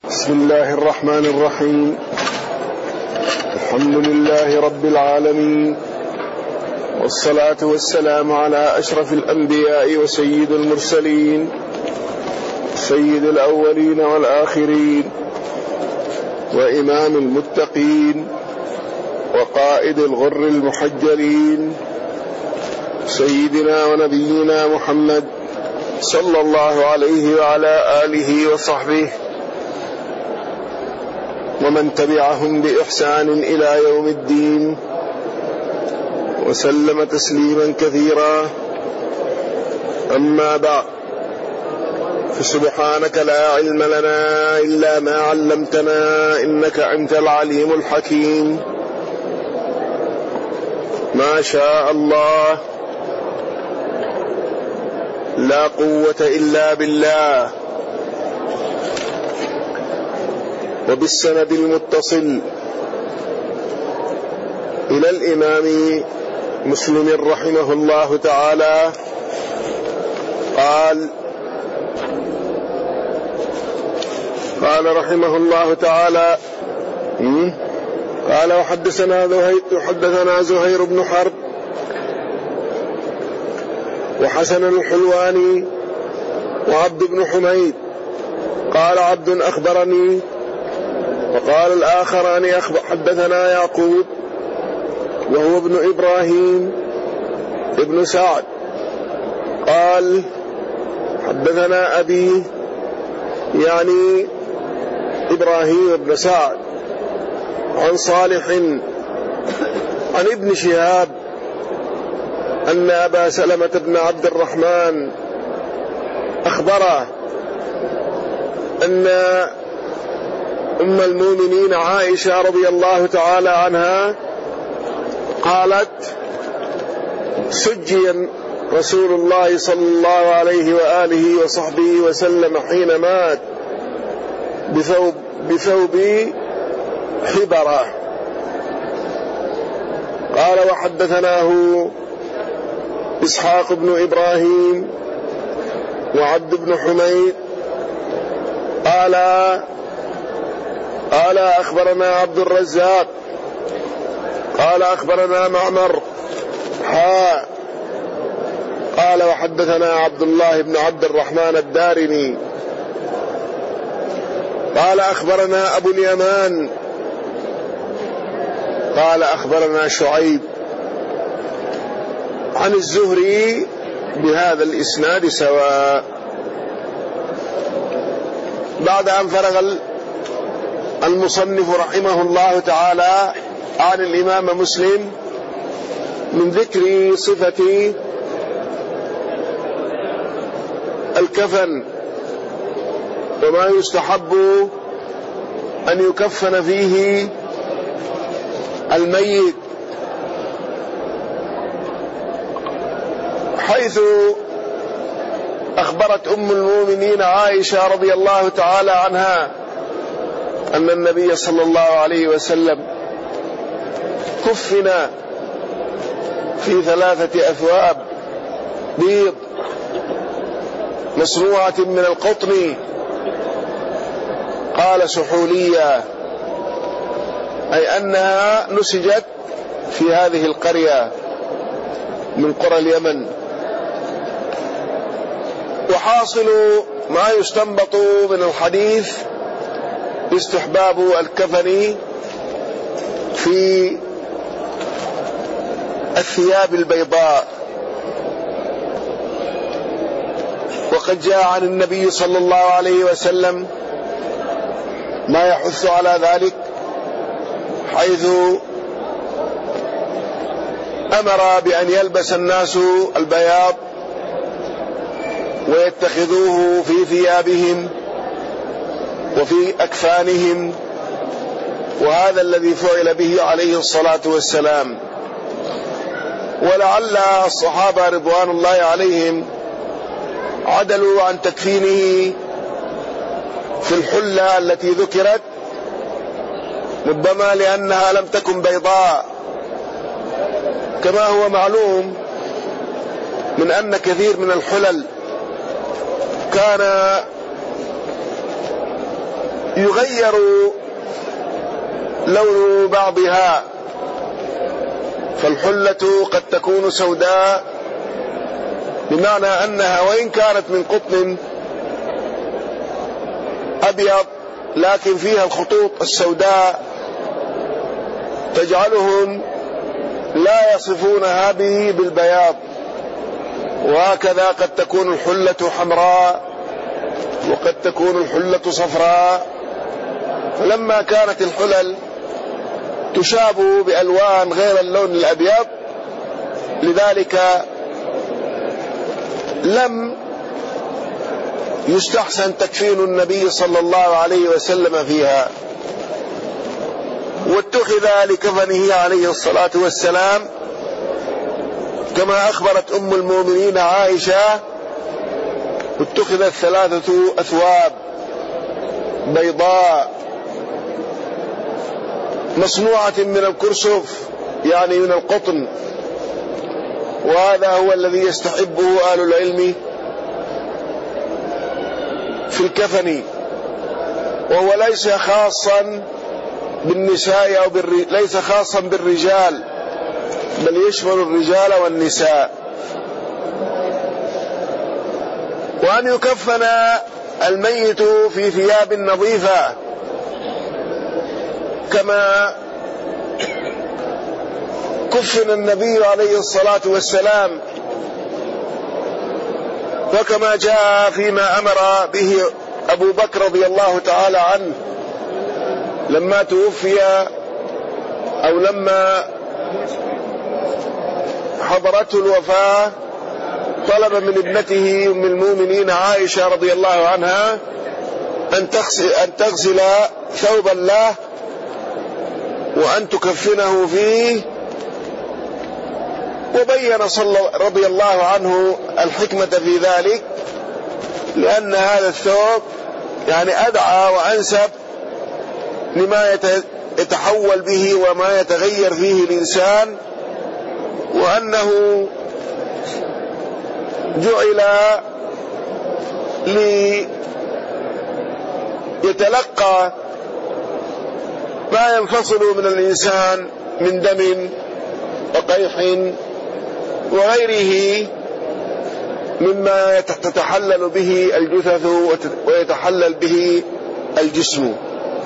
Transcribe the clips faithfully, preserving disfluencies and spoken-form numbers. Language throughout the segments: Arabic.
بسم الله الرحمن الرحيم. الحمد لله رب العالمين، والصلاة والسلام على أشرف الأنبياء وسيد المرسلين، سيد الأولين والآخرين، وإمام المتقين، وقائد الغر المحجلين، سيدنا ونبينا محمد صلى الله عليه وعلى آله وصحبه ومن تبعهم بإحسان إلى يوم الدين، وسلم تسليما كثيرا. أما بعد، فسبحانك لا علم لنا إلا ما علمتنا إنك أنت العليم الحكيم. ما شاء الله، لا قوة إلا بالله. وبالسند المتصل إلى الإمام مسلم رحمه الله تعالى قال قال رحمه الله تعالى قال وحدثنا حدثنا زهير بن حرب وحسن الحلواني وعبد بن حميد. قال عبد أخبرني، وقال الآخران حدثنا يعقوب وهو ابن إبراهيم ابن سعد. قال حدثنا أبي، يعني إبراهيم بن سعد، عن صالح عن ابن شهاب أن أبا سلمة بن عبد الرحمن أخبره أن أم المؤمنين عائشة رضي الله تعالى عنها قالت: سجي رسول الله صلى الله عليه وآله وصحبه وسلم حين مات بثوب, بثوب حبرة. قال وحدثناه إسحاق بن إبراهيم وعبد بن حميد قال قال أخبرنا عبد الرزاق قال أخبرنا معمر حاء قال وحدثنا عبد الله بن عبد الرحمن الدارمي قال أخبرنا أبو اليمان قال أخبرنا شعيب عن الزهري بهذا الإسناد سواء. بعد أن فرغ المصنف رحمه الله تعالى عن الإمام مسلم من ذكر صفة الكفن وما يستحب أن يكفن فيه الميت، حيث أخبرت أم المؤمنين عائشة رضي الله تعالى عنها أن النبي صلى الله عليه وسلم كفن في ثلاثة أثواب بيض مصنوعة من القطن، قال سحولية، أي أنها نسجت في هذه القرية من قرى اليمن. وحاصل ما يستنبط من الحديث استحباب الكفن في الثياب البيضاء، وقد جاء عن النبي صلى الله عليه وسلم ما يحث على ذلك، حيث أمر بأن يلبس الناس البياض ويتخذوه في ثيابهم وفي أكفانهم، وهذا الذي فعل به عليه الصلاة والسلام. ولعل الصحابة رضوان الله عليهم عدلوا عن تكفينه في الحلة التي ذكرت، ربما لأنها لم تكن بيضاء، كما هو معلوم من أن كثير من الحلل كان يغير لون بعضها، فالحلة قد تكون سوداء، بمعنى أنها وإن كانت من قطن أبيض لكن فيها الخطوط السوداء تجعلهم لا يصفونها به بالبياض. وهكذا قد تكون الحلة حمراء وقد تكون الحلة صفراء. فلما كانت الحلل تشابه بألوان غير اللون الأبيض، لذلك لم يستحسن تكفين النبي صلى الله عليه وسلم فيها، واتخذ لكفنه عليه الصلاة والسلام كما أخبرت أم المؤمنين عائشة، اتخذت ثلاثة أثواب بيضاء مصنوعة من الكرسف، يعني من القطن، وهذا هو الذي يستحبه أهل العلم في الكفن، وهو ليس خاصا بالنساء أو بالر... ليس خاصا بالرجال، بل يشمل الرجال والنساء. وأن يكفن الميت في ثياب نظيفة كما كفن النبي عليه الصلاة والسلام، وكما جاء فيما أمر به أبو بكر رضي الله تعالى عنه لما توفي أو لما حضرته الوفاة، طلب من ابنته أم المؤمنين عائشة رضي الله عنها أن تغسل, أن تغسل ثوبا له وأن تكفنه فيه. وبين صلى رضي الله عنه الحكمة في ذلك، لأن هذا الثوب يعني أدعى وأنسب لما يتحول به وما يتغير فيه الإنسان، وأنه جعل ليتلقى ما ينفصل من الإنسان من دم وقيح وغيره مما تتحلل به الجثث ويتحلل به الجسم.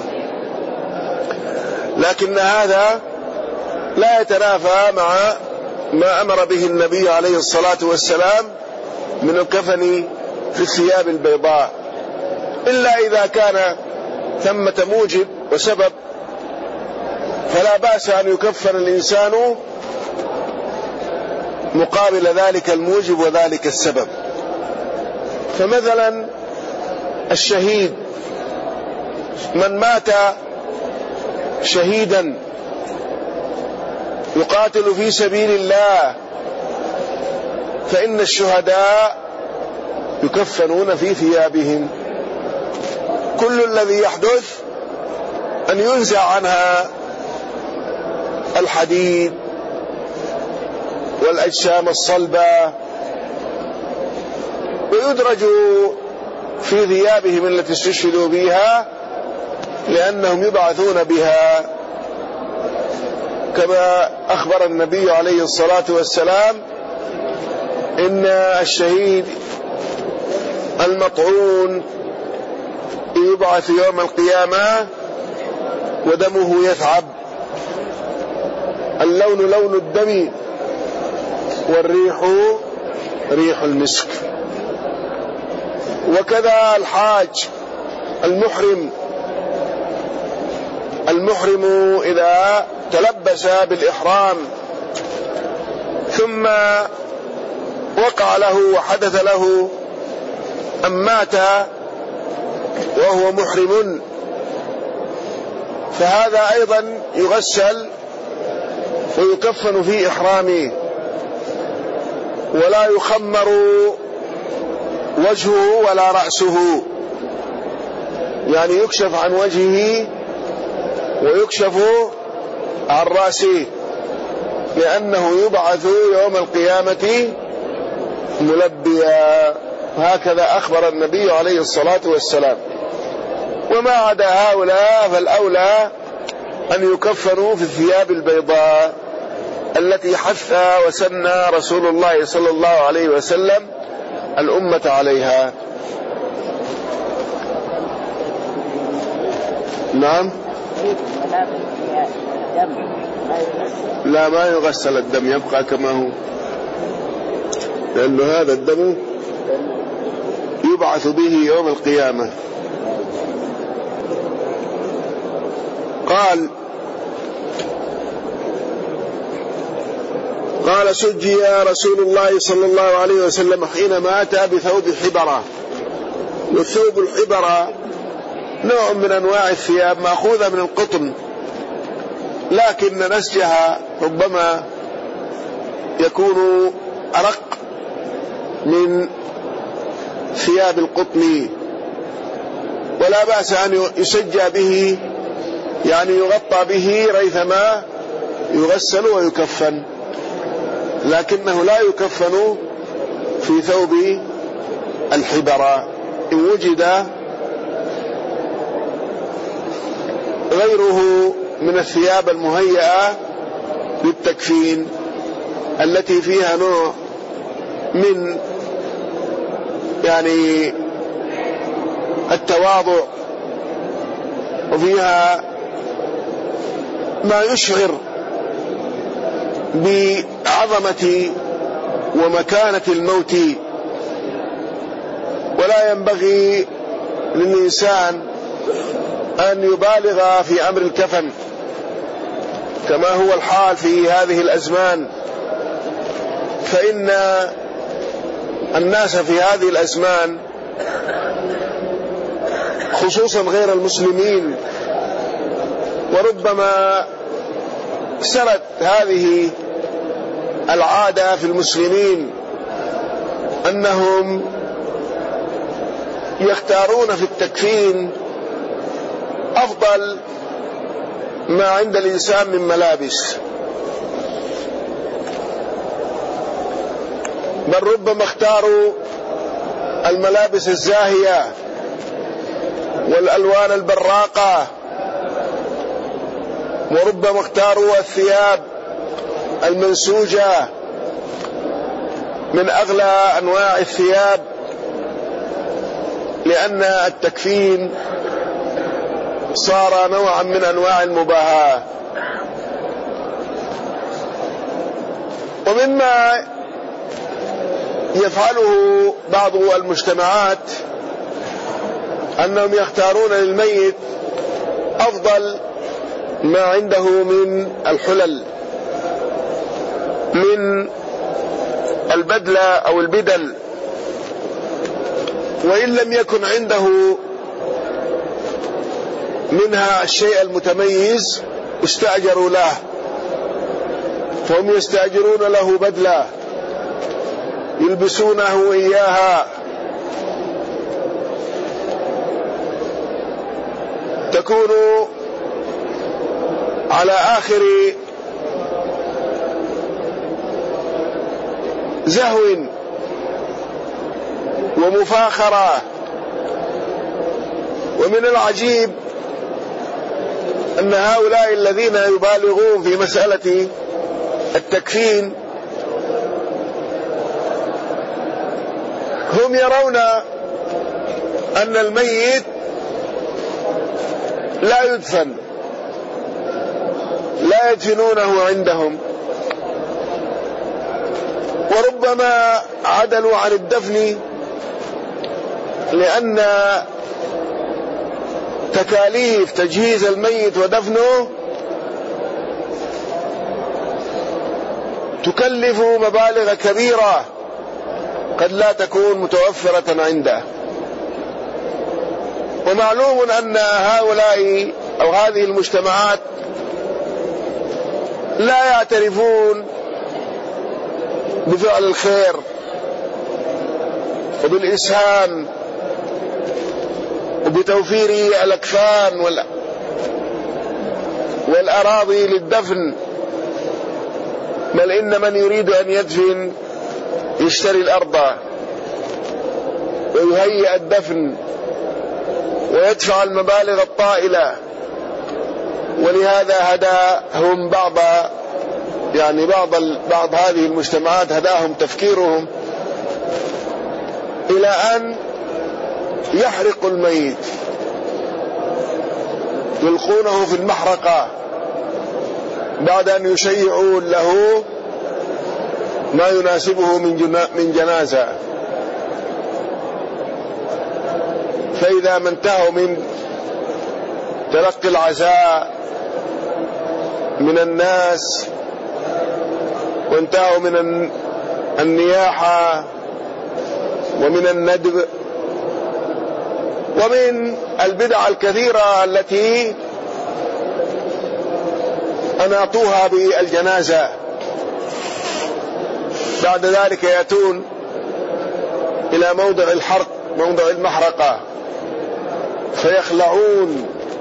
لكن هذا لا يتنافى مع ما أمر به النبي عليه الصلاة والسلام من الكفن في الثياب البيضاء، إلا إذا كان ثمة موجب وسبب فلا بأس أن يكفن الإنسان مقابل ذلك الموجب وذلك السبب. فمثلا الشهيد، من مات شهيدا يقاتل في سبيل الله، فإن الشهداء يكفنون في ثيابهم. كل الذي يحدث أن ينزع عنها الحديد والأجسام الصلبة ويدرج في ثيابهم التي استشهدوا بها، لأنهم يبعثون بها، كما أخبر النبي عليه الصلاة والسلام إن الشهيد المطعون يبعث يوم القيامة ودمه يثعب، اللون لون الدم والريح ريح المسك. وكذا الحاج المحرم، المحرم إذا تلبس بالإحرام ثم وقع له وحدث له أن مات وهو محرم، فهذا أيضا يغسل ويكفن في إحرامه، ولا يخمر وجهه ولا رأسه، يعني يكشف عن وجهه ويكشف عن رأسه، لأنه يبعث يوم القيامة ملبيا. هكذا أخبر النبي عليه الصلاة والسلام. وما عدا هؤلاء فالأولى أن يكفنوا في الثياب البيضاء التي حث وسنى رسول الله صلى الله عليه وسلم الأمة عليها. نعم. لا، ما يغسل الدم، يبقى كما هو، لأن هذا الدم يبعث به يوم القيامة. قال قال سجي رسول الله صلى الله عليه وسلم حينما أتى بثوب حبرة. والثوب الحبرة نوع من أنواع الثياب مأخوذة من القطن، لكن نسجها ربما يكون أرق من ثياب القطن، ولا بأس أن يسجى به، يعني يغطى به ريثما يغسل ويكفن، لكنه لا يكفن في ثوب الحبرة. إن وجد غيره من الثياب المهيئة للتكفين التي فيها نوع من يعني التواضع، وفيها ما يشعر بعظمة ومكانة الموت، ولا ينبغي للإنسان أن يبالغ في أمر الكفن كما هو الحال في هذه الأزمان، فإن الناس في هذه الأزمان خصوصا غير المسلمين، وربما سرت هذه العادة في المسلمين أنهم يختارون في التكفين أفضل ما عند الإنسان من ملابس، بل ربما اختاروا الملابس الزاهية والألوان البراقة، وربما اختاروا الثياب المنسوجة من أغلى أنواع الثياب، لأن التكفين صار نوعا من أنواع المباهاة. ومما يفعله بعض المجتمعات أنهم يختارون للميت أفضل ما عنده من الحلل، من البدلة أو البدل، وإن لم يكن عنده منها الشيء المتميز استأجروا له، فهم يستأجرون له بدلة يلبسونه إياها تكون على آخر زهو ومفاخرة. ومن العجيب أن هؤلاء الذين يبالغون في مسألة التكفين هم يرون أن الميت لا يدفن، لا يدفنونه عندهم، وربما عدلوا عن الدفن لأن تكاليف تجهيز الميت ودفنه تكلف مبالغ كبيرة قد لا تكون متوفرة عنده. ومعلوم أن هؤلاء أو هذه المجتمعات لا يعترفون بفعل الخير وبالإسهام وبتوفير الأكفان والأراضي للدفن، بل إن من يريد أن يدفن يشتري الأرض ويهيئ الدفن ويدفع المبالغ الطائلة. ولهذا هداهم بعض يعني بعض بعض هذه المجتمعات هداهم تفكيرهم إلى أن يحرقوا الميت، يلقونه في المحرقة بعد أن يشيعوا له ما يناسبه من جنازة. فإذا ما انتهوا من تلقي العزاء من الناس وانتهوا من النياحة ومن الندب ومن البدع الكثيرة التي أناطوها بالجنازة، بعد ذلك يأتون إلى موضع الحرق، موضع المحرقة، فيخلعون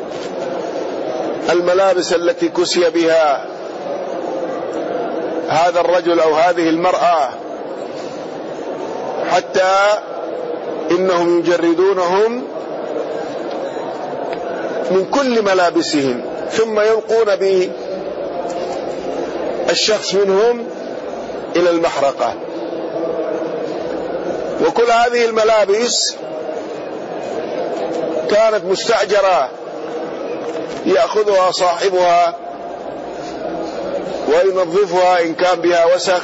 الملابس التي كسي بها هذا الرجل أو هذه المرأة، حتى إنهم يجردونهم من كل ملابسهم، ثم يلقون بالشخص منهم إلى المحرقة. وكل هذه الملابس كانت مستأجرة يأخذها صاحبها وينظفها إن كان بها وسخ،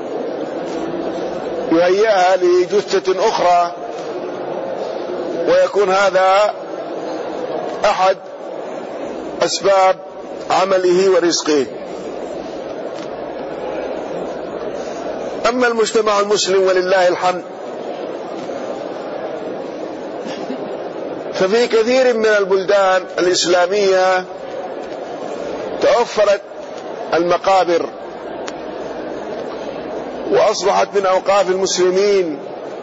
يهيئها لجثة أخرى، ويكون هذا أحد أسباب عمله ورزقه. أما المجتمع المسلم ولله الحمد ففي كثير من البلدان الإسلامية توفرت المقابر وأصبحت من أوقاف المسلمين،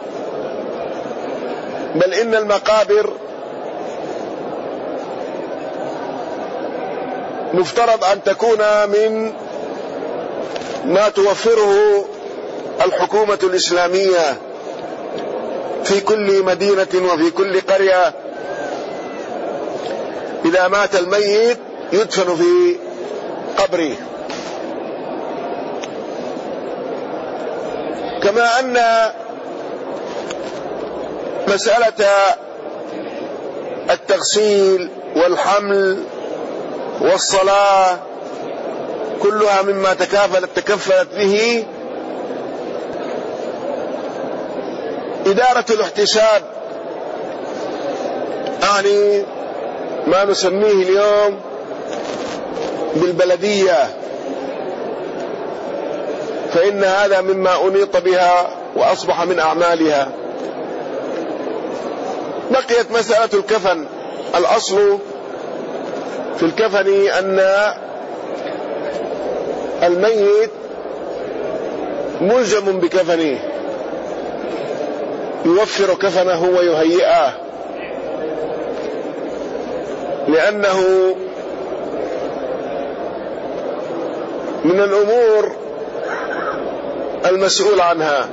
بل إن المقابر مفترض أن تكون من ما توفره الحكومة الإسلامية في كل مدينة وفي كل قرية. إذا مات الميت يدفن في قبره. كما أن مسألة التغسيل والحمل والصلاة كلها مما تكافلت تكفلت به إدارة الاحتساب، يعني ما نسميه اليوم بالبلدية، فإن هذا مما أنيط بها وأصبح من أعمالها. بقيت مسألة الكفن. الأصل في الكفن أن الميت ملزم بكفنه، يوفر كفنه ويهيئه، لأنه من الأمور المسؤول عنها.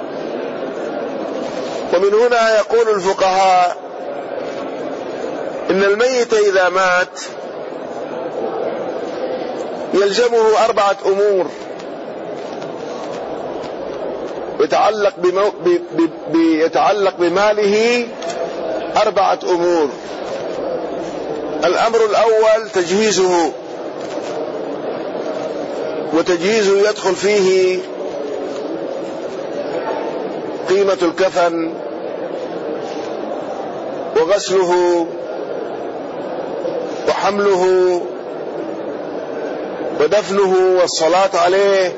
ومن هنا يقول الفقهاء إن الميت إذا مات يلزمه أربعة أمور يتعلق, بمو... ب... ب... بيتعلق بماله. أربعة أمور. الأمر الأول تجهيزه، وتجهيزه يدخل فيه قيمة الكفن وغسله وحمله ودفنه والصلاة عليه.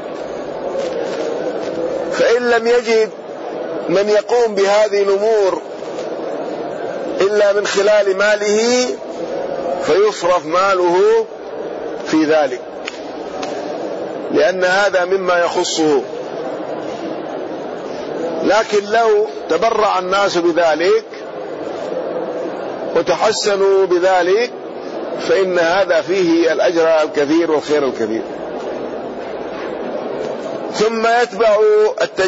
فإن لم يجد من يقوم بهذه الأمور إلا من خلال ماله فيصرف ماله في ذلك، لأن هذا مما يخصه. لكن لو تبرع الناس بذلك وتحسنوا بذلك فإن هذا فيه الأجر الكثير والخير الكثير. ثم يتبع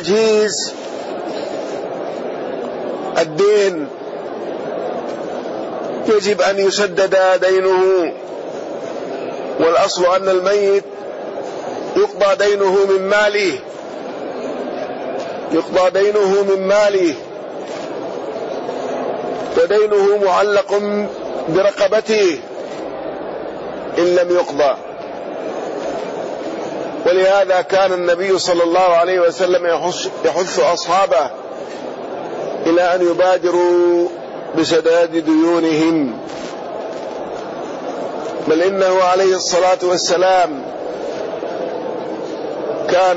التجهيز الدين يجب أن يسدد دينه. والأصل أن الميت يقضى دينه من ماله، يقضى دينه من ماله، ودينه معلق برقبته إن لم يقضى. ولهذا كان النبي صلى الله عليه وسلم يحث أصحابه إلى أن يبادروا بسداد ديونهم، بل إنه عليه الصلاة والسلام كان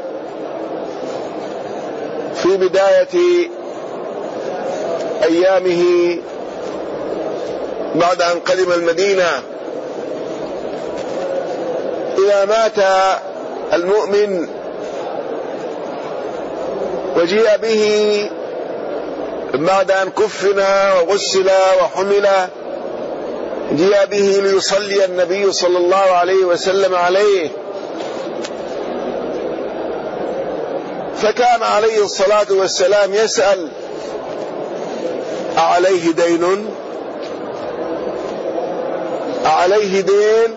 في بداية أيامه بعد أن قدم المدينة إذا مات المؤمن وجيء به بعد أن كفن وغسل وحمل، جاء به ليصلي النبي صلى الله عليه وسلم عليه، فكان عليه الصلاة والسلام يسأل: أعليه دين؟ أعليه دين؟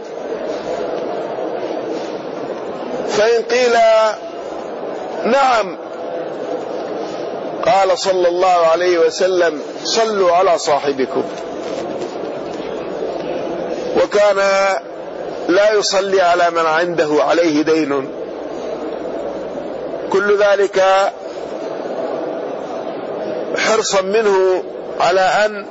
فإن قيل نعم قال صلى الله عليه وسلم: صلوا على صاحبكم. وكان لا يصلي على من عنده عليه دين. كل ذلك حرصا منه على أن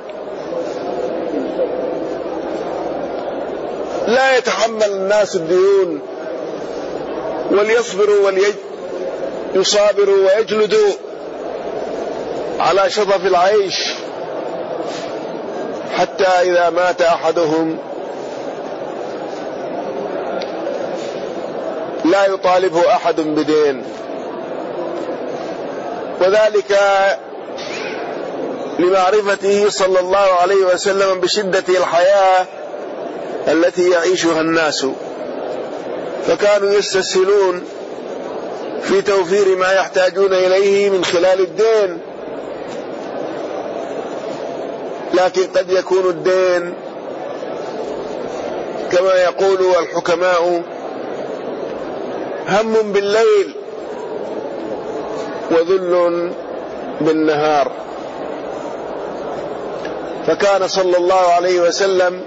لا يتحمل الناس الديون، وليصبروا وليصابروا ويجلدوا على شظف العيش، حتى إذا مات أحدهم لا يطالبه أحد بدين. وذلك لمعرفته صلى الله عليه وسلم بشدة الحياة التي يعيشها الناس، فكانوا يستسهلون في توفير ما يحتاجون إليه من خلال الدين. لكن قد يكون الدين كما يقول الحكماء هم بالليل وذل بالنهار. فكان صلى الله عليه وسلم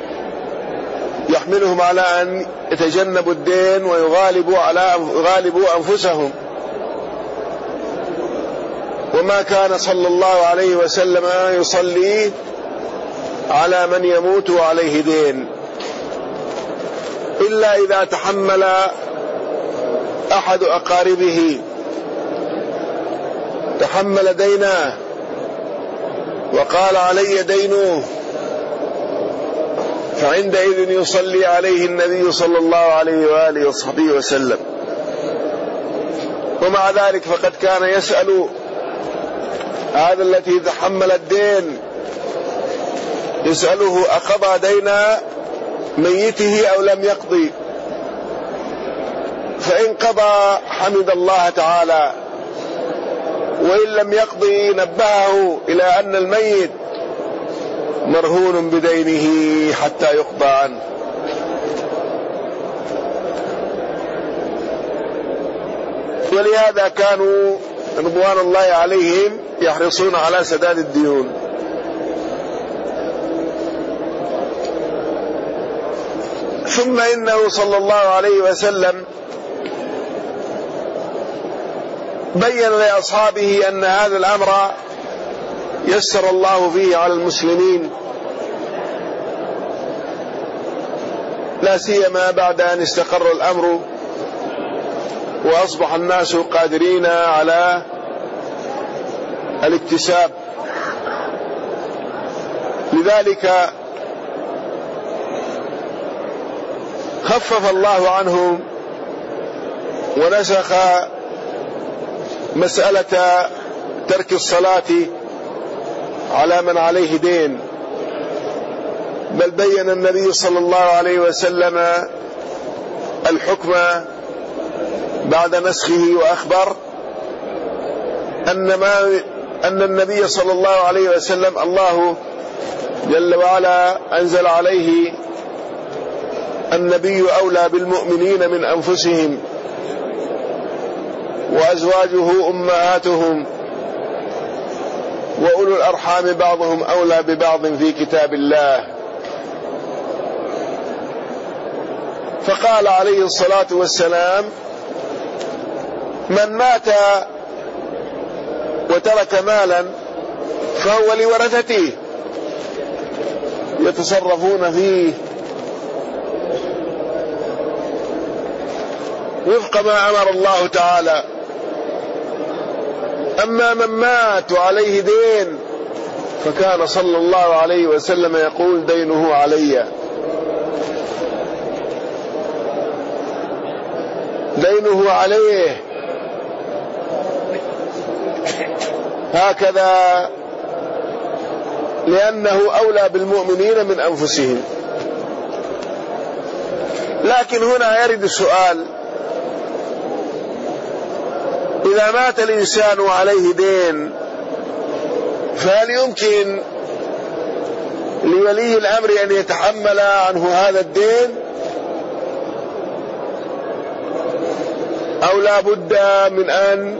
يحملهم على أن يتجنبوا الدين ويغالبوا على يغالبوا أنفسهم. وما كان صلى الله عليه وسلم يصلي على من يموت عليه دين إلا إذا تحمل أحد أقاربه تحمل دينه وقال: علي دينه، فعندئذ يصلي عليه النبي صلى الله عليه وآله وصحبه وسلم. ومع ذلك فقد كان يسأل هذا الذي تحمل الدين، يسأله: أقضى دين ميته أو لم يقضي؟ فإن قضى حمد الله تعالى، وإن لم يقضي نبهه إلى أن الميت مرهون بدينه حتى يقضى عنه. ولهذا كانوا رضوان الله عليهم يحرصون على سداد الديون. ثم إنه صلى الله عليه وسلم بين لأصحابه أن هذا الأمر يسر الله فيه على المسلمين، لا سيما بعد أن استقر الأمر وأصبح الناس قادرين على الاكتساب. لذلك خفف الله عنهم ونسخ مسألة ترك الصلاة على من عليه دين، بل بين النبي صلى الله عليه وسلم الحكم بعد نسخه، وأخبر أن ما أن النبي صلى الله عليه وسلم الله جل وعلا أنزل عليه النبي أولى بالمؤمنين من أنفسهم وأزواجه أمهاتهم وأولو الأرحام بعضهم أولى ببعض في كتاب الله. فقال عليه الصلاة والسلام: من مات وترك مالا فهو لورثته يتصرفون فيه وفق ما أمر الله تعالى. أما من مات وعليه دين فكان صلى الله عليه وسلم يقول: دينه علي، دينه عليه. هكذا لأنه أولى بالمؤمنين من أنفسهم. لكن هنا يرد السؤال: إذا مات الإنسان وعليه دين فهل يمكن لولي الأمر أن يتحمل عنه هذا الدين، أو لا بد من أن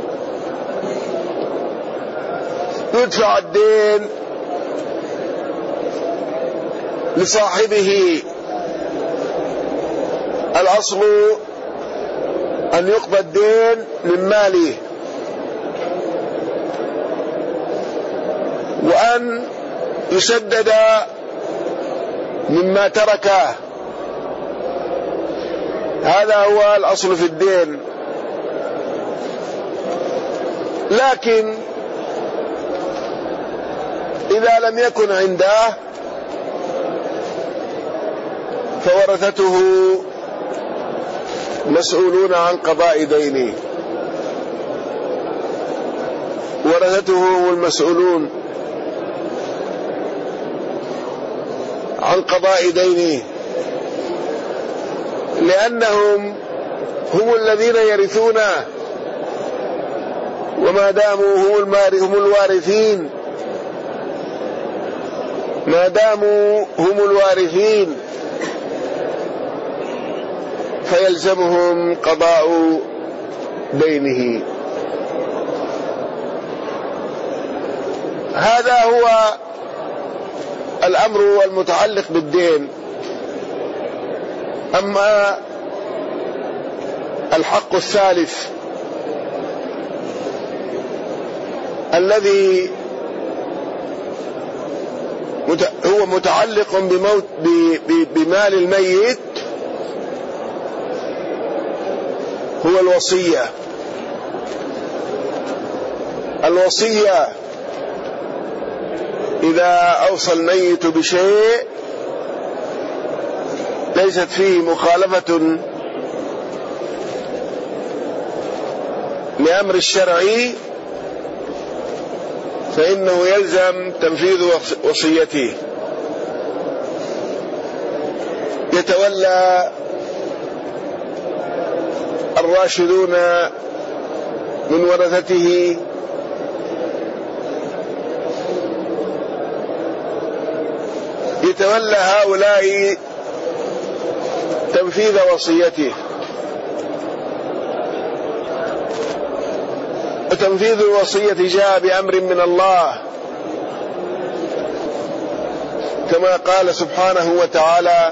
يدفع الدين لصاحبه؟ الأصل أن يقضى الدين من ماله، وأن يسدد مما تركه. هذا هو الأصل في الدين. لكن إذا لم يكن عنده فورثته مسؤولون عن قضاء دينه، ورثته هم المسؤولون عن قضاء دينه، لأنهم هم الذين يرثونه، وما داموا هم الوارثين ما داموا هم الوارثين فيلزمهم قضاء دينه. هذا هو الأمر المتعلق بالدين. أما الحق الثالث الذي هو متعلق بموت بمال الميت هو الوصية. الوصية إذا أوصى الميت بشيء ليست فيه مخالفة لأمر الشرعي فإنه يلزم تنفيذ وصيته. يتولى الراشدون من ورثته يتولى هؤلاء تنفيذ وصيته. وتنفيذ الوصية جاء بأمر من الله، كما قال سبحانه وتعالى: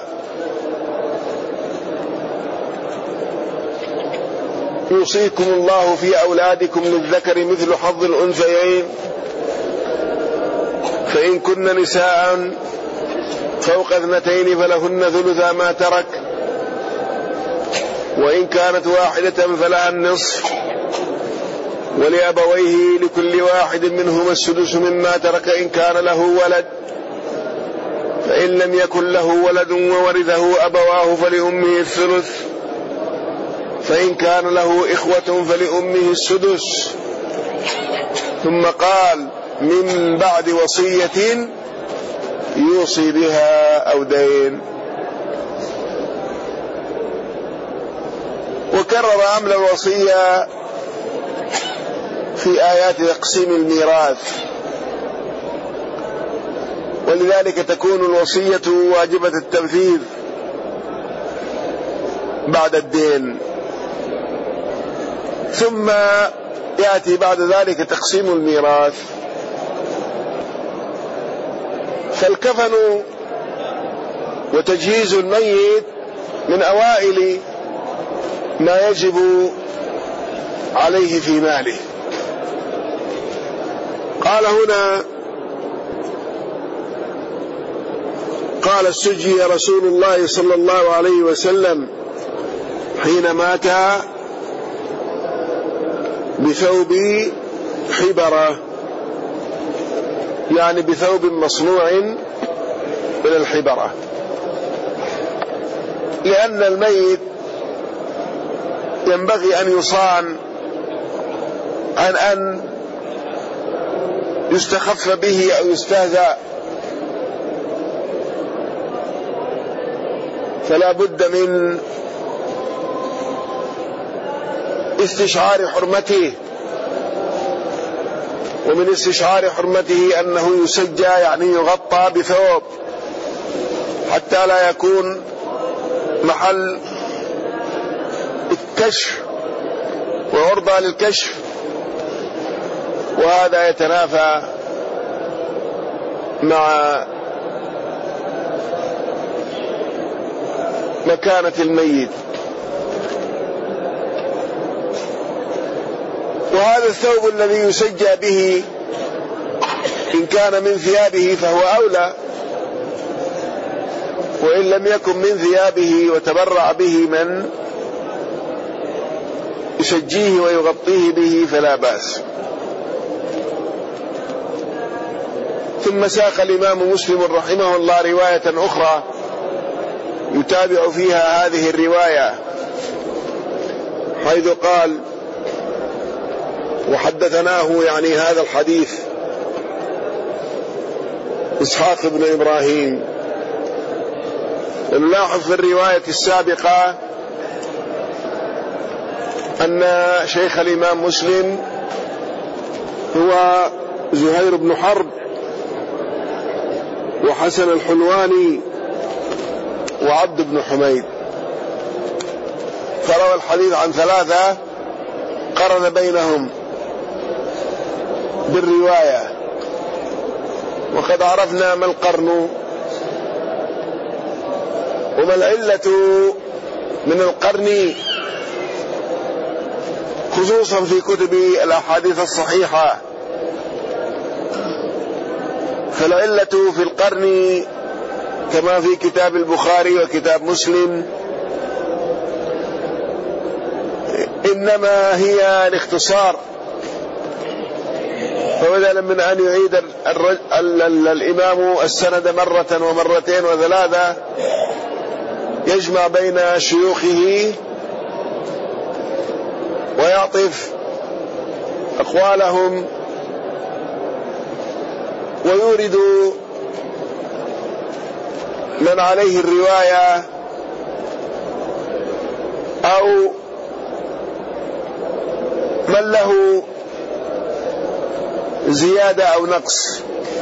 يوصيكم الله في أولادكم للذكر مثل حظ الأنثيين فإن كن نساء فوق اثنتين فلهن ثلثا ما ترك وإن كانت واحدة فلها النصف ولأبويه لكل واحد منهما السدس مما ترك إن كان له ولد فإن لم يكن له ولد وورثه أبواه فلأمه الثلث فإن كان له إخوة فلأمه السدس. ثم قال: من بعد وصية يوصي بها أو دين. وكرر أمر الوصية في آيات تقسيم الميراث، ولذلك تكون الوصية واجبة التنفيذ بعد الدين. ثم يأتي بعد ذلك تقسيم الميراث. فالكفن وتجهيز الميت من أوائل ما يجب عليه في ماله. قال هنا: قال السجي رسول الله صلى الله عليه وسلم حين مات بثوب حبرة، يعني بثوب مصنوع من الحبرة، لأن الميت ينبغي أن يصان عن أن يستخف به أو يستهزأ، فلا بد من استشعار حرمته، ومن استشعار حرمته أنه يسجى، يعني يغطى بثوب، حتى لا يكون محل الكشف وعرضة للكشف، وهذا يتنافى مع مكانة الميت. وهذا الثوب الذي يسجى به إن كان من ثيابه فهو أولى، وإن لم يكن من ثيابه وتبرع به من يسجيه ويغطيه به فلا بأس. ثم ساق الإمام مسلم رحمه الله رواية أخرى يتابع فيها هذه الرواية، حيث قال: وحدثناه، يعني هذا الحديث، إسحاق بن إبراهيم. نلاحظ في الرواية السابقة أن شيخ الإمام مسلم هو زهير بن حرب وحسن الحلواني وعبد بن حميد، فروى الحديث عن ثلاثة، قرن بينهم بالرواية. وقد عرفنا ما القرن وما العلة من القرن، خصوصا في كتب الأحاديث الصحيحة. فالعلة في القرن كما في كتاب البخاري وكتاب مسلم إنما هي الاختصار، فبدلا من أن يعيد الإمام السند مرة ومرتين وثلاثة يجمع بين شيوخه ويعطف أقوالهم ويورد من عليه الرواية أو من له زيادة أو نقص.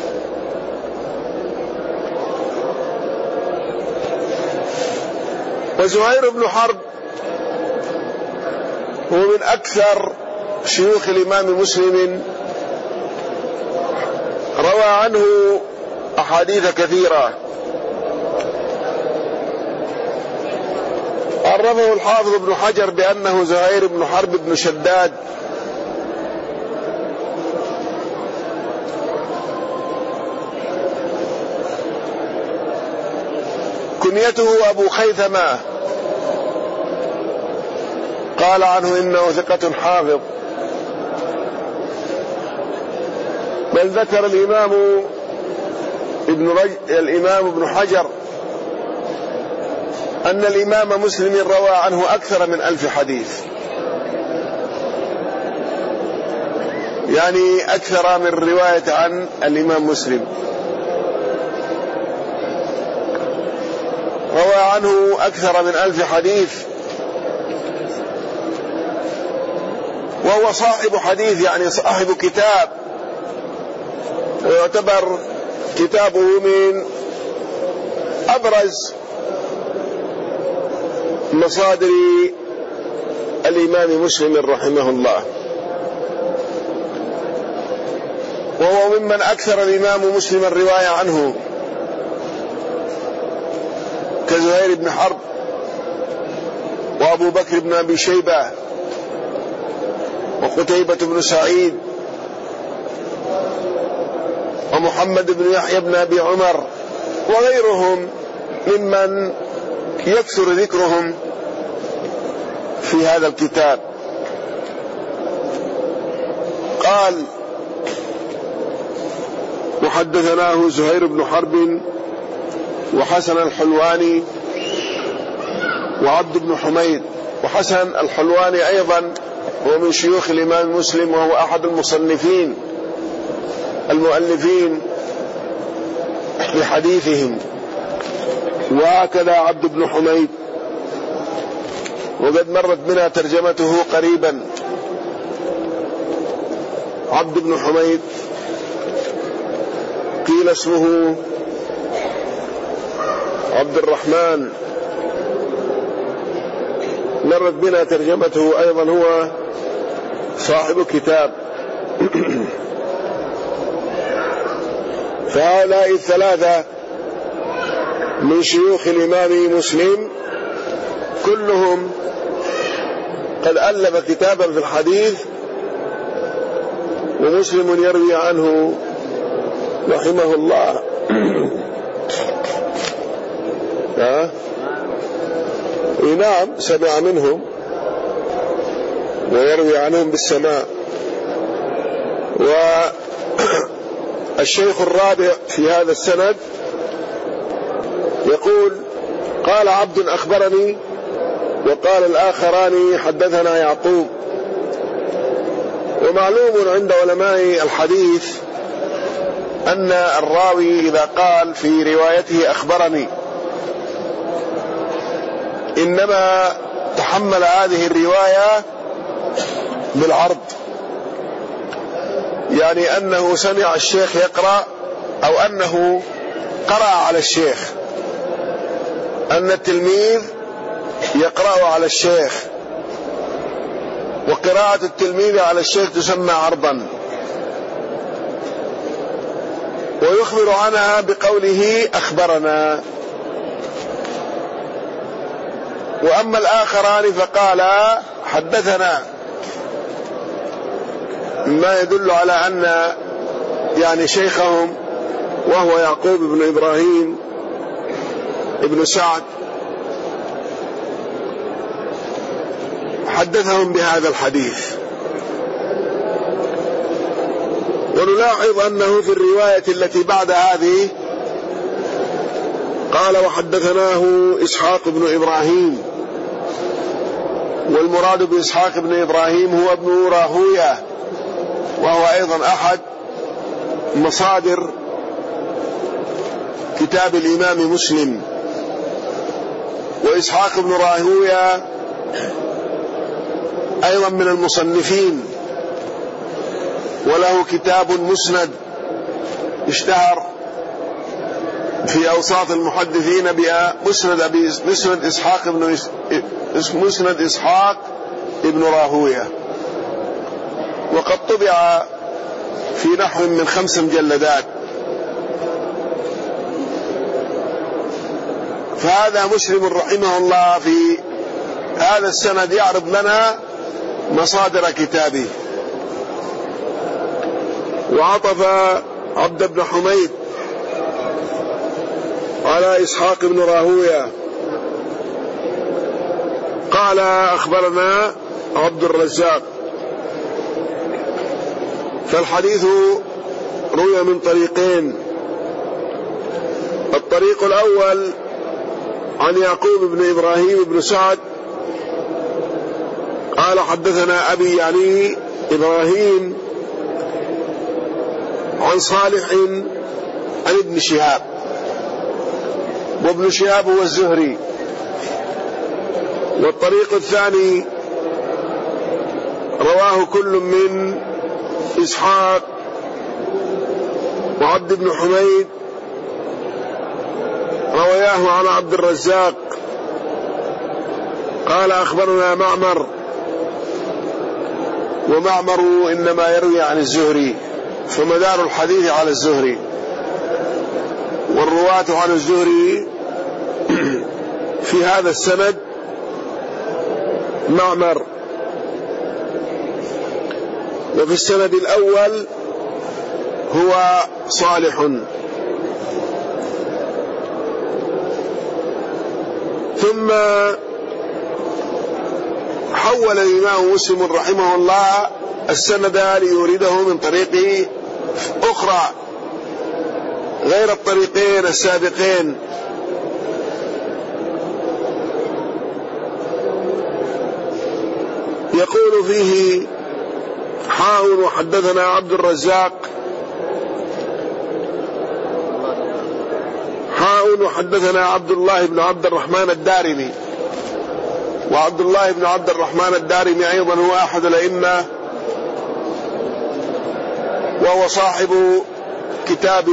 وزهير بن حرب هو من أكثر شيوخ الإمام مسلم، روى عنه أحاديث كثيرة. عرفه الحافظ ابن حجر بأنه زهير بن حرب بن شداد، كنيته أبو خيثمة، قال عنه إنه ثقة حافظ. بل ذكر الإمام ابن رج... الإمام ابن حجر أن الإمام مسلم روى عنه أكثر من ألف حديث، يعني أكثر من رواية عن الإمام مسلم، روى عنه أكثر من ألف حديث، وهو صاحب حديث، يعني صاحب كتاب، ويعتبر كتابه من أبرز مصادر الإمام مسلم رحمه الله، وهو ممن أكثر الإمام مسلم الرواية عنه، كزهير بن حرب وأبو بكر بن أبي شيبة وقتيبة بن سعيد ومحمد بن يحيى بن أبي عمر وغيرهم ممن يكثر ذكرهم في هذا الكتاب. قال: وحدثناه زهير بن حرب وحسن الحلواني وعبد بن حميد. وحسن الحلواني أيضا هو من شيوخ الإمام مسلم، وهو أحد المصنفين المؤلفين لحديثهم، وهكذا عبد بن حميد، وقد مرت بنا ترجمته قريبا. عبد بن حميد قيل اسمه عبد الرحمن، مرت بنا ترجمته أيضا، هو صاحب كتاب. فهؤلاء الثلاثة من شيوخ الإمام مسلم كلهم قد ألف كتابا في الحديث، ومسلم يروي عنه رحمه الله. ها؟ نعم، سمع منهم ويروي عنهم بالسماع. والشيخ الرابع في هذا السند يقول: قال عبد أخبرني، وقال الآخران حدثنا يعقوب. ومعلوم عند علماء الحديث أن الراوي إذا قال في روايته أخبرني إنما تحمل هذه الرواية بالعرض، يعني أنه سمع الشيخ يقرأ أو أنه قرأ على الشيخ، أن التلميذ يقرأ على الشيخ، وقراءة التلميذ على الشيخ تسمى عرضا، ويخبر عنها بقوله أخبرنا. وأما الآخران فقال حدثنا، ما يدل على أن يعني شيخهم وهو يعقوب بن إبراهيم ابن سعد حدثهم بهذا الحديث. ونلاحظ أنه في الرواية التي بعد هذه قال: وحدثناه إسحاق بن إبراهيم. والمراد بإسحاق بن إبراهيم هو ابن راهوية، وهو أيضا أحد مصادر كتاب الإمام مسلم. وإسحاق بن راهوية أيضا من المصنفين، وله كتاب مسند اشتهر في أوساط المحدثين بمسند أبي مسند إسحاق بن مسند إسحاق ابن راهوية، وقد طبع في نحو من خمس مجلدات. فهذا مسلم رحمه الله في هذا السند يعرض لنا مصادر كتابه. وعطف عبد بن حميد على إسحاق بن راهوية، قال: أخبرنا عبد الرزاق. فالحديث روي من طريقين: الطريق الأول عن يعقوب بن إبراهيم بن سعد قال: حدثنا أبي يعني إبراهيم عن صالح عن ابن شهاب، وابن شهاب هو الزهري. والطريق الثاني رواه كل من إسحاق وعبد بن حميد رواياه عن عبد الرزاق قال أخبرنا معمر، ومعمر إنما يروي عن الزهري، فمدار الحديث على الزهري، والرواة عن الزهري في هذا السند معمر. وفي السند الأول هو صالح. ثم حول الإمام مسلم رحمه الله السند ليورده من طريق أخرى غير الطريقين السابقين، يقول فيه: حاء وحدثنا عبد الرزاق، حاء وحدثنا عبد الله بن عبد الرحمن الدارمي. وعبد الله بن عبد الرحمن الدارمي أيضا هو أحد الأئمة، وهو صاحب كتاب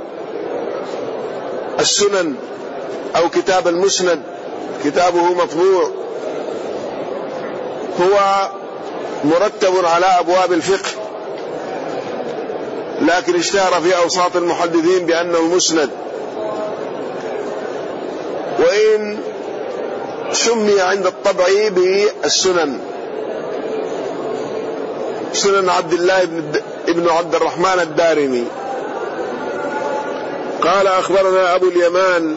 السنن أو كتاب المسند، كتابه مطبوع، هو مرتب على أبواب الفقه، لكن اشتهر في أوساط المحدثين بأنه المسند، وإن سمي عند الطبع بالسنن، سنن عبد الله بن عبد الرحمن الدارمي. قال أخبرنا أبو اليمان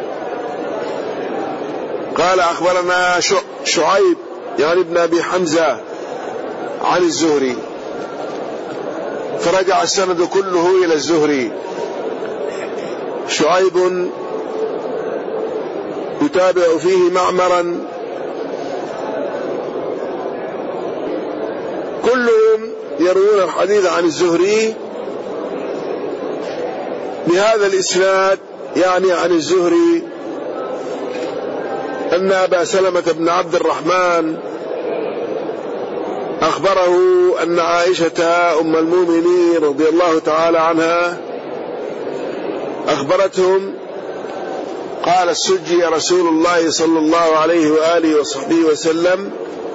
قال أخبرنا شعيب يعني ابن أبي حمزة عن الزهري، فرجع السند كله إلى الزهري. شعيب يتابع فيه معمرا، كلهم يروون الحديث عن الزهري بهذا الإسناد، يعني عن الزهري أن أبا سلمة بن عبد الرحمن أخبره أن عائشة أم المؤمنين رضي الله تعالى عنها أخبرتهم قال: سجي رسول الله صلى الله عليه وآله وصحبه وسلم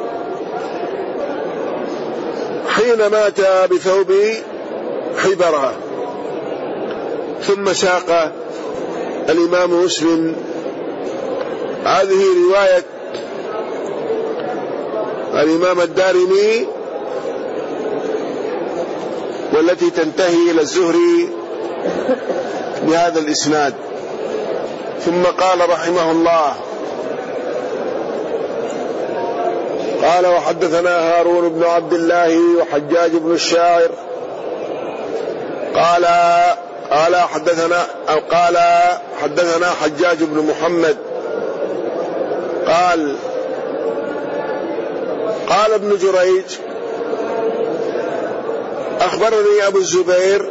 حين مات بثوب حبرة. ثم ساق الإمام مسلم هذه رواية الإمام الدارمي والتي تنتهي إلى الزهري بهذا الإسناد. ثم قال رحمه الله: قال وحدثنا هارون بن عبد الله وحجاج بن الشاعر قال قال حدثنا أو قال حدثنا حجاج بن محمد قال قال ابن جريج أخبرني أبو الزبير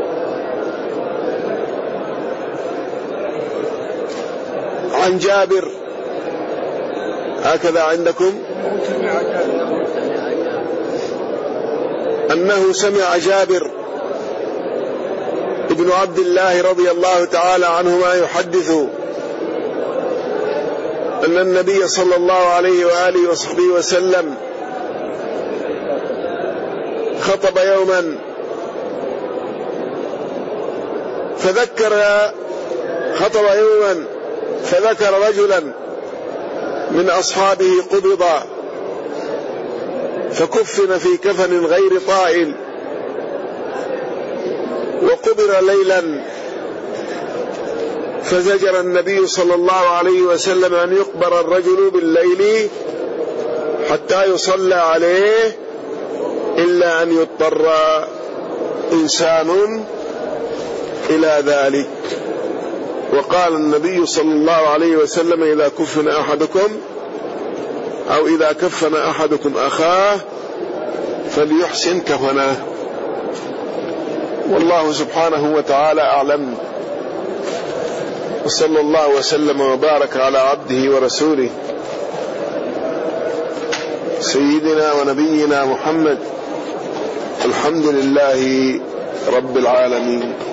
عن جابر، هكذا عندكم، أنه سمع جابر ابن عبد الله رضي الله تعالى عنهما يحدث أن النبي صلى الله عليه وآله وصحبه وسلم خطب يوما فذكر خطب يوما فذكر رجلا من أصحابه قبض فكفن في كفن غير طائل وقبر ليلا، فزجر النبي صلى الله عليه وسلم أن يقبر الرجل بالليل حتى يصلى عليه إلا أن يضطر إنسان إلى ذلك. وقال النبي صلى الله عليه وسلم: إذا كفن أحدكم أو إذا كفن أحدكم أخاه فليحسن كفنه. والله سبحانه وتعالى أعلم، وصلى الله وسلم وبارك على عبده ورسوله سيدنا ونبينا محمد. الحمد لله رب العالمين.